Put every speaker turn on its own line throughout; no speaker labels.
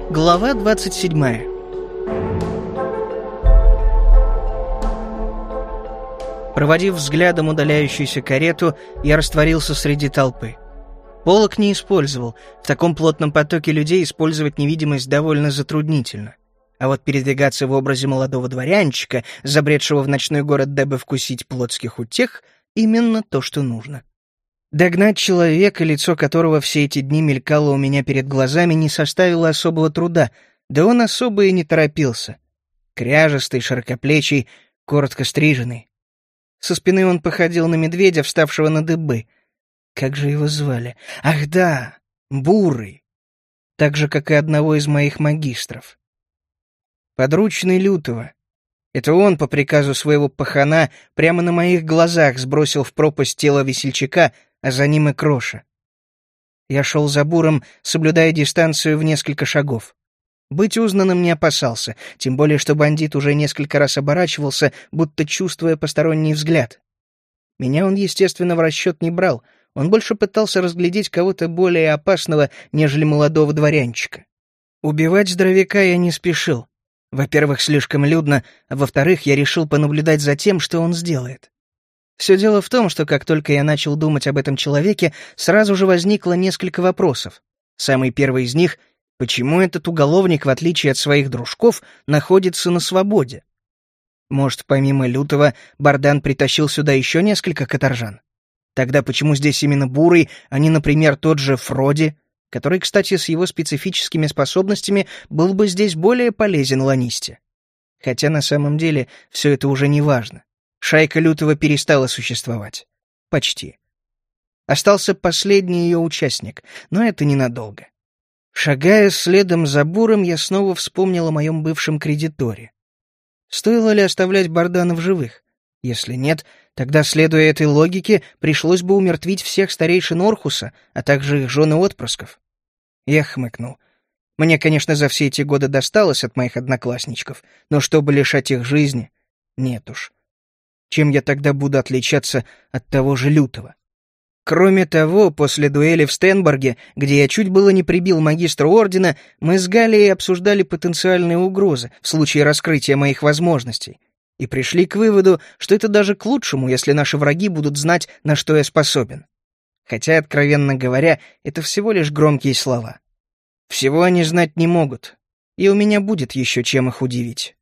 Глава 27. Проводив взглядом удаляющуюся карету, я растворился среди толпы. Полог не использовал. В таком плотном потоке людей использовать невидимость довольно затруднительно. А вот передвигаться в образе молодого дворянчика, забредшего в ночной город, дабы вкусить плотских утех, именно то, что нужно. Догнать человека, лицо которого все эти дни мелькало у меня перед глазами, не составило особого труда, да он особо и не торопился. Кряжестый, широкоплечий, коротко стриженный. Со спины он походил на медведя, вставшего на дыбы. Как же его звали? Ах да, Бурый. Так же, как и одного из моих магистров. Подручный Лютого. Это он, по приказу своего пахана, прямо на моих глазах сбросил в пропасть тело весельчака, а за ним и Кроша. Я шел за Буром, соблюдая дистанцию в несколько шагов. Быть узнанным не опасался, тем более что бандит уже несколько раз оборачивался, будто чувствуя посторонний взгляд. Меня он, естественно, в расчет не брал, он больше пытался разглядеть кого-то более опасного, нежели молодого дворянчика. Убивать здоровяка я не спешил. Во-первых, слишком людно, а во-вторых, я решил понаблюдать за тем, что он сделает. Все дело в том, что как только я начал думать об этом человеке, сразу же возникло несколько вопросов. Самый первый из них — почему этот уголовник, в отличие от своих дружков, находится на свободе? Может, помимо Лютого, Бардан притащил сюда еще несколько каторжан? Тогда почему здесь именно Бурый, а не, например, тот же Фроди, который, кстати, с его специфическими способностями был бы здесь более полезен Ланисте? Хотя на самом деле все это уже не важно. Шайка Лютого перестала существовать. Почти. Остался последний ее участник, но это ненадолго. Шагая следом за Буром, я снова вспомнил о моем бывшем кредиторе. Стоило ли оставлять Бардана в живых? Если нет, тогда, следуя этой логике, пришлось бы умертвить всех старейшин Орхуса, а также их жен и отпрысков. Я хмыкнул. Мне, конечно, за все эти годы досталось от моих одноклассничков, но чтобы лишать их жизни, нет уж. Чем я тогда буду отличаться от того же Лютого? Кроме того, после дуэли в Стенборге, где я чуть было не прибил магистра ордена, мы с Галией обсуждали потенциальные угрозы в случае раскрытия моих возможностей и пришли к выводу, что это даже к лучшему, если наши враги будут знать, на что я способен. Хотя, откровенно говоря, это всего лишь громкие слова. Всего они знать не могут, и у меня будет еще чем их удивить.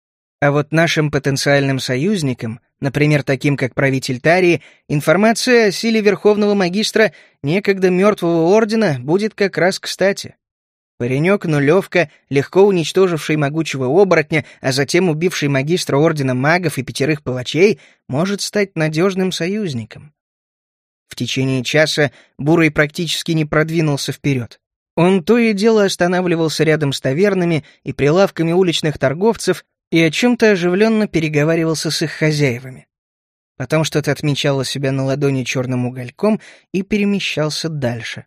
А вот нашим потенциальным союзникам, например, таким как правитель Тарии, информация о силе Верховного Магистра некогда мертвого ордена будет как раз кстати. Паренек-нулевка, легко уничтоживший могучего оборотня, а затем убивший магистра ордена магов и 5 палачей, может стать надежным союзником. В течение часа Бурый практически не продвинулся вперед. Он то и дело останавливался рядом с тавернами и прилавками уличных торговцев и о чем-то оживленно переговаривался с их хозяевами. Потом что-то отмечал у себя на ладони черным угольком и перемещался дальше.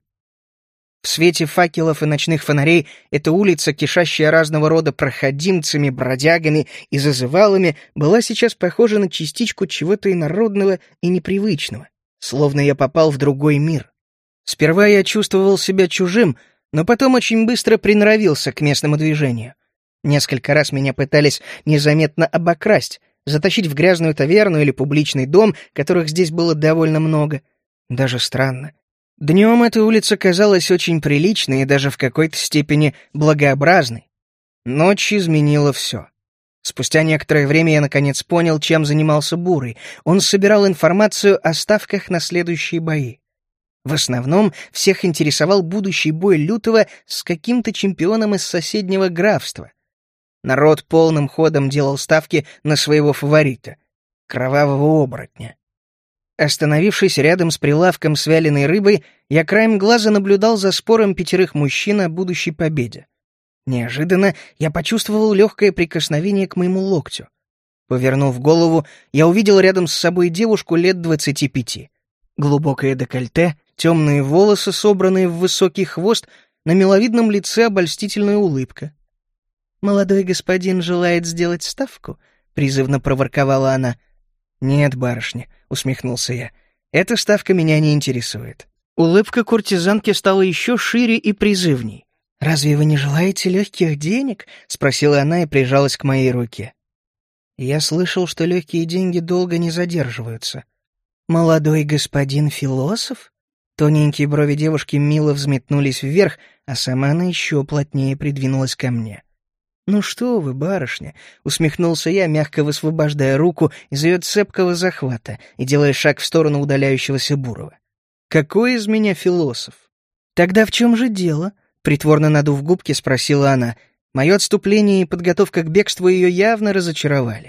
В свете факелов и ночных фонарей эта улица, кишащая разного рода проходимцами, бродягами и зазывалами, была сейчас похожа на частичку чего-то инородного и непривычного, словно я попал в другой мир. Сперва я чувствовал себя чужим, но потом очень быстро приноровился к местному движению. Несколько раз меня пытались незаметно обокрасть, затащить в грязную таверну или публичный дом, которых здесь было довольно много. Даже странно. Днем эта улица казалась очень приличной и даже в какой-то степени благообразной. Ночь изменила все. Спустя некоторое время я наконец понял, чем занимался Бурый. Он собирал информацию о ставках на следующие бои. В основном всех интересовал будущий бой Лютого с каким-то чемпионом из соседнего графства. Народ полным ходом делал ставки на своего фаворита — кровавого оборотня. Остановившись рядом с прилавком с вяленой рыбой, я краем глаза наблюдал за спором 5 мужчин о будущей победе. Неожиданно я почувствовал легкое прикосновение к моему локтю. Повернув голову, я увидел рядом с собой девушку лет 25. Глубокое декольте, темные волосы, собранные в высокий хвост, на миловидном лице обольстительная улыбка. «Молодой господин желает сделать ставку?» — призывно проворковала она. «Нет, барышня», — усмехнулся я, — «эта ставка меня не интересует». Улыбка куртизанки стала еще шире и призывней. «Разве вы не желаете легких денег?» — спросила она и прижалась к моей руке. Я слышал, что легкие деньги долго не задерживаются. «Молодой господин философ?» Тоненькие брови девушки мило взметнулись вверх, а сама она еще плотнее придвинулась ко мне. «Ну что вы, барышня!» — усмехнулся я, мягко высвобождая руку из ее цепкого захвата и делая шаг в сторону удаляющегося Бурова. «Какой из меня философ?» «Тогда в чем же дело?» — притворно надув губки, спросила она. Мое отступление и подготовка к бегству ее явно разочаровали.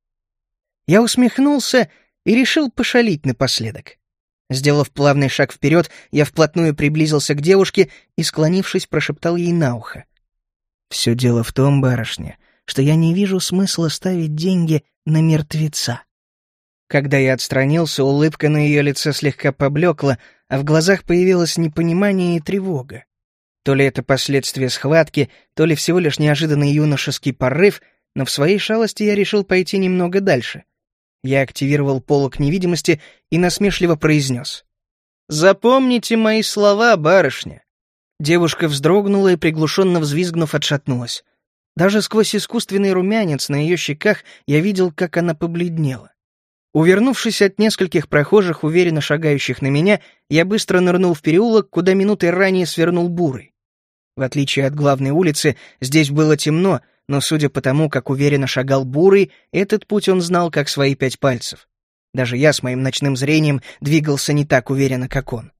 Я усмехнулся и решил пошалить напоследок. Сделав плавный шаг вперед, я вплотную приблизился к девушке и, склонившись, прошептал ей на ухо. «Все дело в том, барышня, что я не вижу смысла ставить деньги на мертвеца». Когда я отстранился, улыбка на ее лице слегка поблекла, а в глазах появилось непонимание и тревога. То ли это последствия схватки, то ли всего лишь неожиданный юношеский порыв, но в своей шалости я решил пойти немного дальше. Я активировал полог невидимости и насмешливо произнес: «Запомните мои слова, барышня». Девушка вздрогнула и, приглушенно взвизгнув, отшатнулась. Даже сквозь искусственный румянец на ее щеках я видел, как она побледнела. Увернувшись от нескольких прохожих, уверенно шагающих на меня, я быстро нырнул в переулок, куда минутой ранее свернул Бурый. В отличие от главной улицы, здесь было темно, но, судя по тому, как уверенно шагал Бурый, этот путь он знал как свои 5 пальцев. Даже я с моим ночным зрением двигался не так уверенно, как он.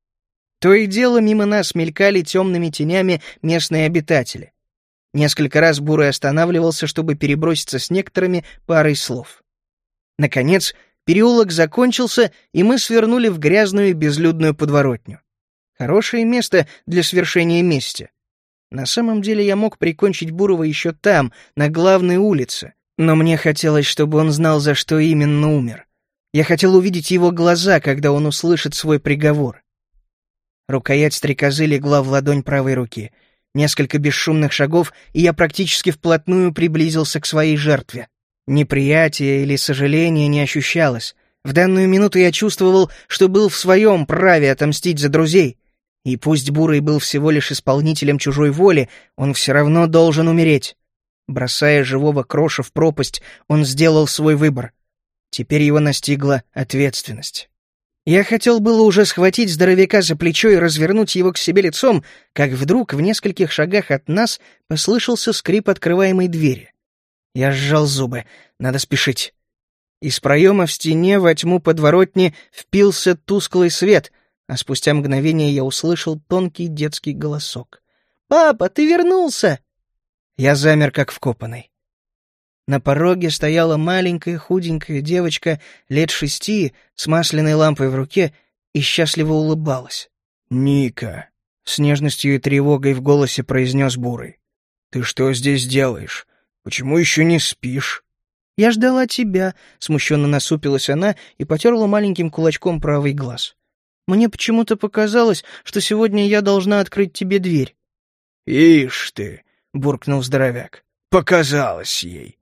То и дело мимо нас мелькали темными тенями местные обитатели. Несколько раз Бурый останавливался, чтобы переброситься с некоторыми парой слов. Наконец, переулок закончился, и мы свернули в грязную безлюдную подворотню. Хорошее место для свершения мести. На самом деле я мог прикончить Бурова еще там, на главной улице, но мне хотелось, чтобы он знал, за что именно умер. Я хотел увидеть его глаза, когда он услышит свой приговор. Рукоять стрекозы легла в ладонь правой руки. Несколько бесшумных шагов, и я практически вплотную приблизился к своей жертве. Неприятия или сожаления не ощущалось. В данную минуту я чувствовал, что был в своем праве отомстить за друзей. И пусть Бурый был всего лишь исполнителем чужой воли, он все равно должен умереть. Бросая живого Кроша в пропасть, он сделал свой выбор. Теперь его настигла ответственность. Я хотел было уже схватить здоровяка за плечо и развернуть его к себе лицом, как вдруг в нескольких шагах от нас послышался скрип открываемой двери. Я сжал зубы. Надо спешить. Из проема в стене во тьму подворотни впился тусклый свет, а спустя мгновение я услышал тонкий детский голосок. «Папа, ты вернулся!» Я замер, как вкопанный. На пороге стояла маленькая худенькая девочка лет 6 с масляной лампой в руке и счастливо улыбалась. «Ника!» — с нежностью и тревогой в голосе произнес Бурый. «Ты что здесь делаешь? Почему еще не спишь?» «Я ждала тебя», — смущенно насупилась она и потерла маленьким кулачком правый глаз. «Мне почему-то показалось, что сегодня я должна открыть тебе дверь». «Ишь ты!» — буркнул здоровяк. «Показалось ей».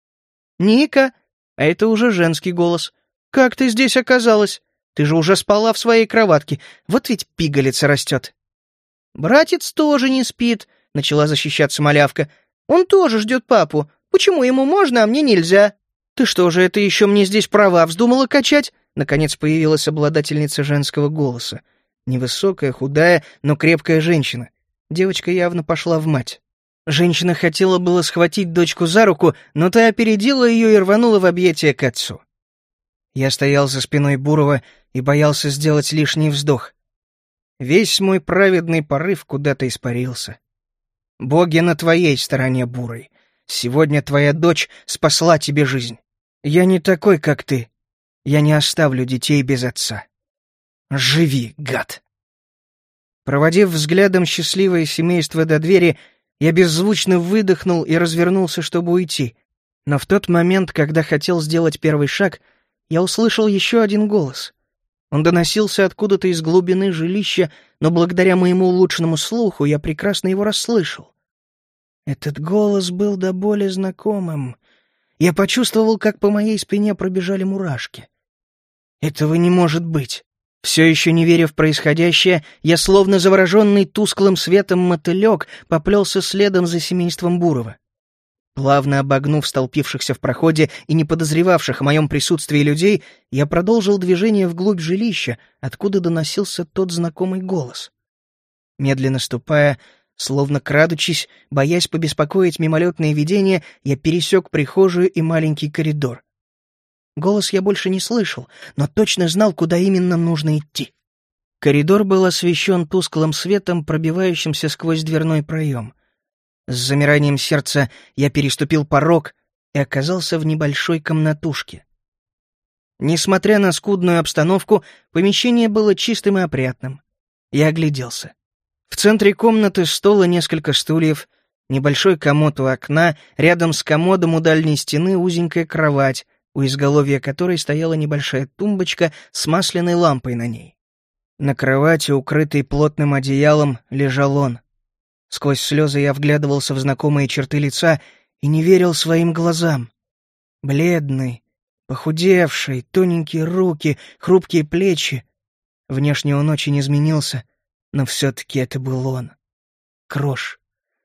«Ника!» — а это уже женский голос. «Как ты здесь оказалась? Ты же уже спала в своей кроватке. Вот ведь пигалица растет». «Братец тоже не спит», — начала защищаться малявка. «Он тоже ждет папу. Почему ему можно, а мне нельзя?» «Ты что же, это еще мне здесь права вздумала качать?» Наконец появилась обладательница женского голоса. Невысокая, худая, но крепкая женщина. Девочка явно пошла в мать. Женщина хотела было схватить дочку за руку, но та опередила ее и рванула в объятия к отцу. Я стоял за спиной Бурова и боялся сделать лишний вздох. Весь мой праведный порыв куда-то испарился. «Боги на твоей стороне, Бурый. Сегодня твоя дочь спасла тебе жизнь. Я не такой, как ты. Я не оставлю детей без отца. Живи, гад!» Проводив взглядом счастливое семейство до двери, я беззвучно выдохнул и развернулся, чтобы уйти. Но в тот момент, когда хотел сделать первый шаг, я услышал еще один голос. Он доносился откуда-то из глубины жилища, но благодаря моему улучшенному слуху я прекрасно его расслышал. Этот голос был до боли знакомым. Я почувствовал, как по моей спине пробежали мурашки. Этого не может быть. Все еще не веря в происходящее, я, словно завороженный тусклым светом мотылек, поплелся следом за семейством Бурова. Плавно обогнув столпившихся в проходе и не подозревавших о моем присутствии людей, я продолжил движение вглубь жилища, откуда доносился тот знакомый голос. Медленно ступая, словно крадучись, боясь побеспокоить мимолетные видения, я пересек прихожую и маленький коридор. Голос я больше не слышал, но точно знал, куда именно нужно идти. Коридор был освещен тусклым светом, пробивающимся сквозь дверной проем. С замиранием сердца я переступил порог и оказался в небольшой комнатушке. Несмотря на скудную обстановку, помещение было чистым и опрятным. Я огляделся. В центре комнаты стол и несколько стульев, небольшой комод у окна, рядом с комодом у дальней стены узенькая кровать, у изголовья которой стояла небольшая тумбочка с масляной лампой на ней. На кровати, укрытой плотным одеялом, лежал он. Сквозь слезы я вглядывался в знакомые черты лица и не верил своим глазам. Бледный, похудевший, тоненькие руки, хрупкие плечи. Внешне он очень изменился, но все-таки это был он. Крош.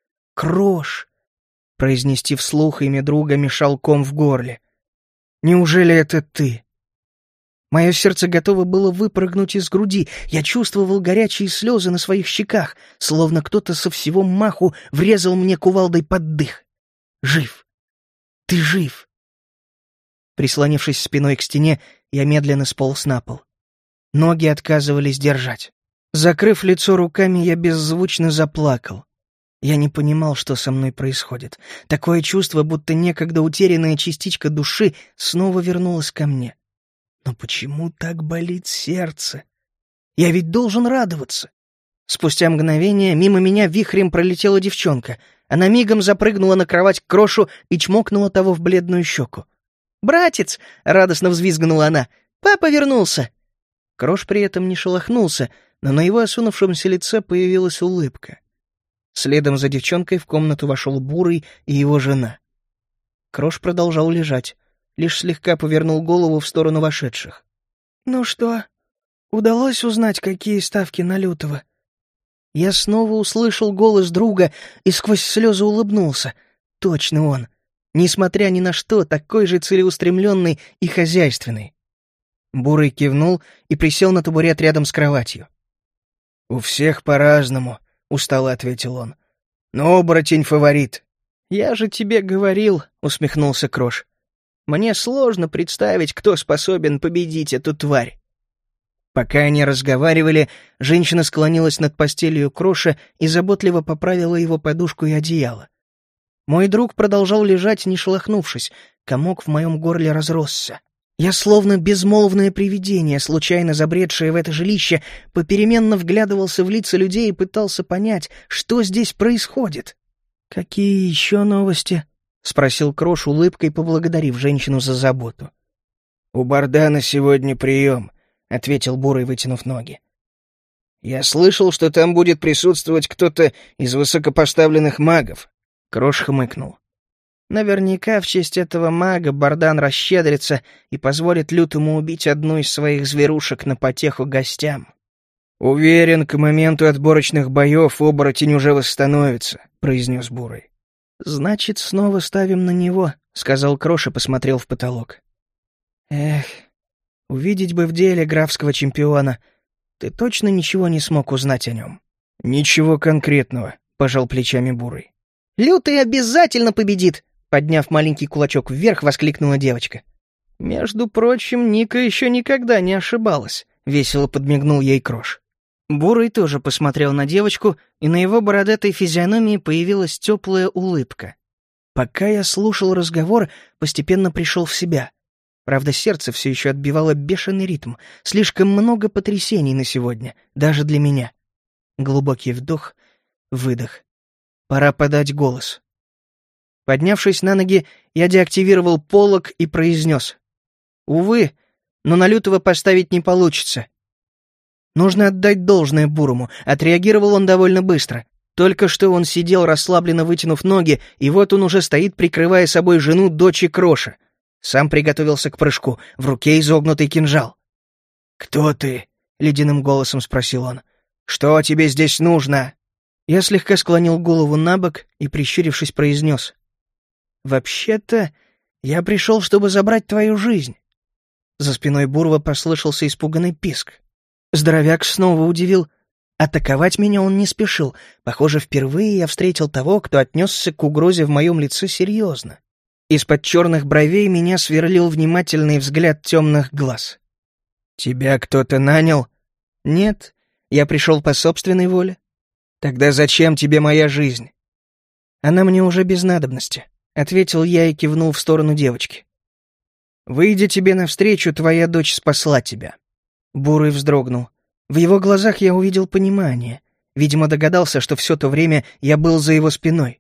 Крош! Произнести вслух имя друга мешал ком в горле. Неужели это ты? Мое сердце готово было выпрыгнуть из груди. Я чувствовал горячие слезы на своих щеках, словно кто-то со всего маху врезал мне кувалдой под дых. Жив! Ты жив! Прислонившись спиной к стене, я медленно сполз на пол. Ноги отказывались держать. Закрыв лицо руками, я беззвучно заплакал. Я не понимал, что со мной происходит. Такое чувство, будто некогда утерянная частичка души снова вернулась ко мне. Но почему так болит сердце? Я ведь должен радоваться. Спустя мгновение мимо меня вихрем пролетела девчонка. Она мигом запрыгнула на кровать к Крошу и чмокнула того в бледную щеку. «Братец!» — радостно взвизгнула она. «Папа вернулся!» Крош при этом не шелохнулся, но на его осунувшемся лице появилась улыбка. Следом за девчонкой в комнату вошел Бурый и его жена. Крош продолжал лежать, лишь слегка повернул голову в сторону вошедших. «Ну что, удалось узнать, какие ставки на Лютого?» Я снова услышал голос друга и сквозь слезы улыбнулся. Точно он. Несмотря ни на что, такой же целеустремленный и хозяйственный. Бурый кивнул и присел на табурет рядом с кроватью. «У всех по-разному», — устало ответил он. «Но оборотень фаворит». «Я же тебе говорил», — усмехнулся Крош. «Мне сложно представить, кто способен победить эту тварь». Пока они разговаривали, женщина склонилась над постелью Кроша и заботливо поправила его подушку и одеяло. Мой друг продолжал лежать, не шелохнувшись, комок в моем горле разросся. Я, словно безмолвное привидение, случайно забредшее в это жилище, попеременно вглядывался в лица людей и пытался понять, что здесь происходит. «Какие еще новости?» — спросил Крош, улыбкой поблагодарив женщину за заботу. «У Бардана сегодня прием», — ответил Бурый, вытянув ноги. «Я слышал, что там будет присутствовать кто-то из высокопоставленных магов». Крош хмыкнул. Наверняка в честь этого мага Бардан расщедрится и позволит Лютому убить одну из своих зверушек на потеху гостям. «Уверен, к моменту отборочных боев оборотень уже восстановится», — произнес Бурый. «Значит, снова ставим на него», — сказал Крош и посмотрел в потолок. «Эх, увидеть бы в деле графского чемпиона. Ты точно ничего не смог узнать о нем?» «Ничего конкретного», — пожал плечами Бурый. «Лютый обязательно победит!» Подняв маленький кулачок вверх, воскликнула девочка. «Между прочим, Ника еще никогда не ошибалась», — весело подмигнул ей Крош. Бурый тоже посмотрел на девочку, и на его бородатой физиономии появилась теплая улыбка. Пока я слушал разговор, постепенно пришел в себя. Правда, сердце все еще отбивало бешеный ритм. Слишком много потрясений на сегодня, даже для меня. Глубокий вдох, выдох. Пора подать голос. Поднявшись на ноги, я деактивировал полог и произнес. «Увы, но на Лютого поставить не получится». Нужно отдать должное Бурому, отреагировал он довольно быстро. Только что он сидел, расслабленно вытянув ноги, и вот он уже стоит, прикрывая собой жену дочи Кроша. Сам приготовился к прыжку, в руке изогнутый кинжал. «Кто ты?» — ледяным голосом спросил он. «Что тебе здесь нужно?» Я слегка склонил голову на бок и, прищурившись, произнес. «Вообще-то, я пришел, чтобы забрать твою жизнь». За спиной Бурова послышался испуганный писк. Здоровяк снова удивил. Атаковать меня он не спешил. Похоже, впервые я встретил того, кто отнесся к угрозе в моем лице серьезно. Из-под черных бровей меня сверлил внимательный взгляд темных глаз. «Тебя кто-то нанял?» «Нет, я пришел по собственной воле». «Тогда зачем тебе моя жизнь?» «Она мне уже без надобности», — ответил я и кивнул в сторону девочки. «Выйдя тебе навстречу, твоя дочь спасла тебя». Бурый вздрогнул. В его глазах я увидел понимание. Видимо, догадался, что все то время я был за его спиной.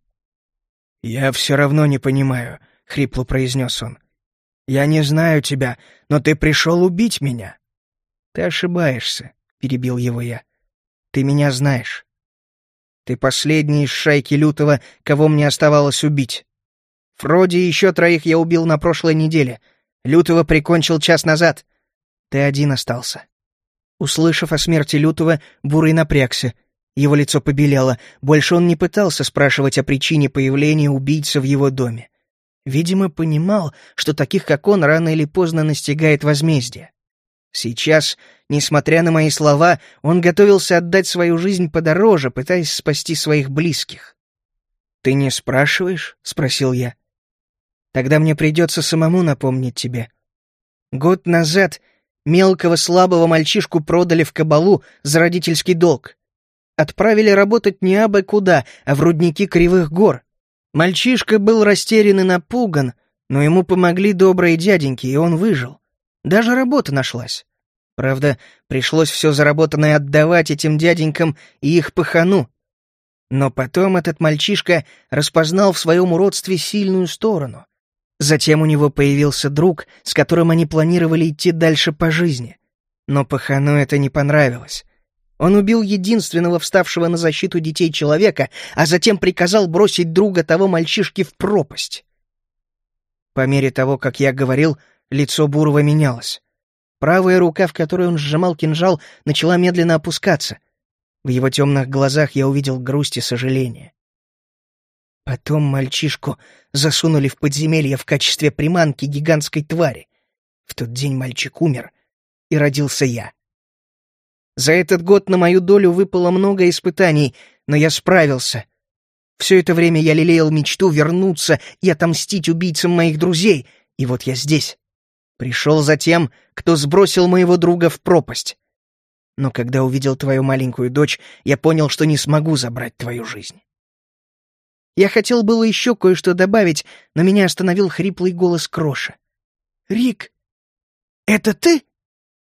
«Я все равно не понимаю», — хрипло произнес он. «Я не знаю тебя, но ты пришел убить меня». «Ты ошибаешься», — перебил его я. «Ты меня знаешь. Ты последний из шайки Лютого, кого мне оставалось убить. Фроди и еще 3 я убил на прошлой неделе. Лютого прикончил час назад. Ты один остался». Услышав о смерти Лютого, Бурый напрягся. Его лицо побелело. Больше он не пытался спрашивать о причине появления убийцы в его доме. Видимо, понимал, что таких, как он, рано или поздно настигает возмездие. Сейчас, несмотря на мои слова, он готовился отдать свою жизнь подороже, пытаясь спасти своих близких. «Ты не спрашиваешь?» — спросил я. «Тогда мне придется самому напомнить тебе. Год назад мелкого слабого мальчишку продали в кабалу за родительский долг. Отправили работать не абы куда, а в рудники Кривых гор. Мальчишка был растерян и напуган, но ему помогли добрые дяденьки, и он выжил. Даже работа нашлась. Правда, пришлось все заработанное отдавать этим дяденькам и их пахану. Но потом этот мальчишка распознал в своем уродстве сильную сторону. Затем у него появился друг, с которым они планировали идти дальше по жизни. Но пахану это не понравилось. Он убил единственного вставшего на защиту детей человека, а затем приказал бросить друга того мальчишки в пропасть. По мере того, как я говорил, лицо Бурова менялось. Правая рука, в которой он сжимал кинжал, начала медленно опускаться. В его темных глазах я увидел грусть и сожаление. Потом мальчишку засунули в подземелье в качестве приманки гигантской твари. В тот день мальчик умер, и родился я. За этот год на мою долю выпало много испытаний, но я справился. Все это время я лелеял мечту вернуться и отомстить убийцам моих друзей, и вот я здесь. Пришел за тем, кто сбросил моего друга в пропасть. Но когда увидел твою маленькую дочь, я понял, что не смогу забрать твою жизнь. Я хотел было еще кое-что добавить, но меня остановил хриплый голос Кроша. «Рик, это ты?»